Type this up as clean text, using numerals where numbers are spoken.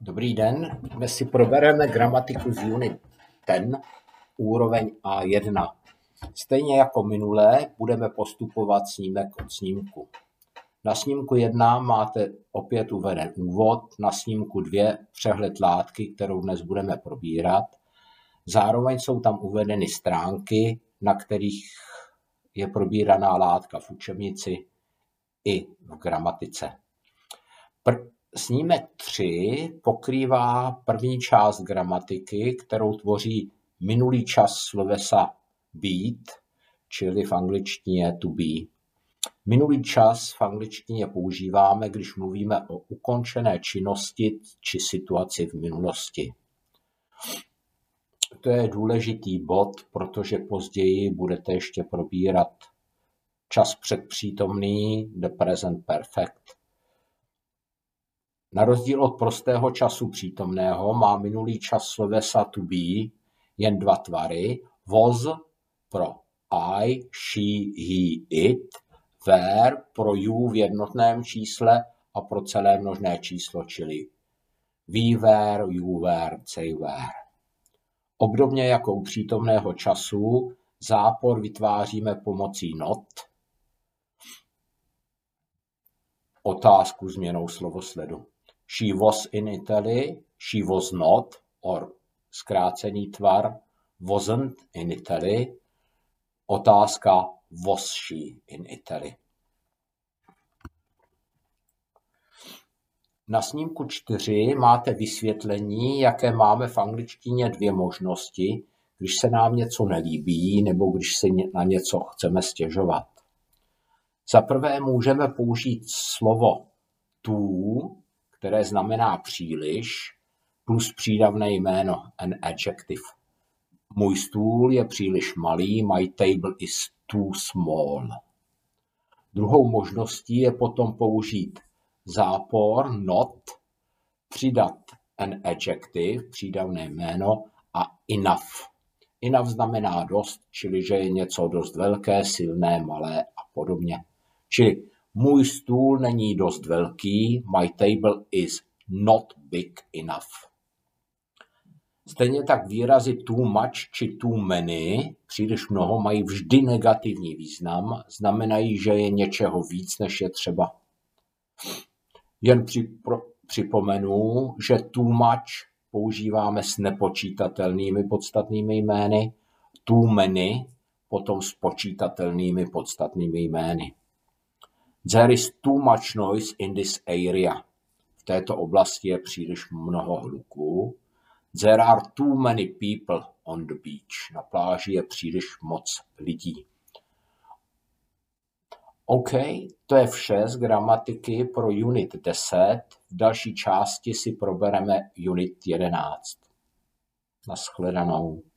Dobrý den, dnes si probereme gramatiku z Unit 10, úroveň A1. Stejně jako minulé budeme postupovat snímek od snímku. Na snímku 1 máte opět uveden úvod, na snímku 2 přehled látky, kterou dnes budeme probírat. Zároveň jsou tam uvedeny stránky, na kterých je probíraná látka v učebnici i v gramatice. Snímek 3 pokrývá první část gramatiky, kterou tvoří minulý čas slovesa být, čili v angličtině to be. Minulý čas v angličtině používáme, když mluvíme o ukončené činnosti či situaci v minulosti. To je důležitý bod, protože později budete ještě probírat čas předpřítomný, the present perfect. Na rozdíl od prostého času přítomného má minulý čas slovesa to be jen dva tvary. Was pro I, she, he, it, were pro you v jednotném čísle a pro celé množné číslo, čili we were, you were, they were. Obdobně jako u přítomného času zápor vytváříme pomocí not, otázku změnou slovosledu. She was in Italy, she was not, or zkrácený tvar wasn't in Italy, otázka was she in Italy. Na snímku 4 máte vysvětlení, jaké máme v angličtině dvě možnosti, když se nám něco nelíbí nebo když si na něco chceme stěžovat. Za prvé můžeme použít slovo too, které znamená příliš, plus přídavné jméno, an adjective. Můj stůl je příliš malý, my table is too small. Druhou možností je potom použít zápor, not, přidat an adjective, přídavné jméno a enough. Enough znamená dost, čili že je něco dost velké, silné, malé a podobně. Čili můj stůl není dost velký, my table is not big enough. Stejně tak výrazy too much či too many, příliš mnoho, mají vždy negativní význam, znamenají, že je něčeho víc, než je třeba. Jen připomenu, že too much používáme s nepočítatelnými podstatnými jmény, too many potom s počítatelnými podstatnými jmény. There is too much noise in this area. V této oblasti je příliš mnoho hluku. There are too many people on the beach. Na pláži je příliš moc lidí. OK, to je vše z gramatiky pro Unit 10. V další části si probereme Unit 11. Naschledanou.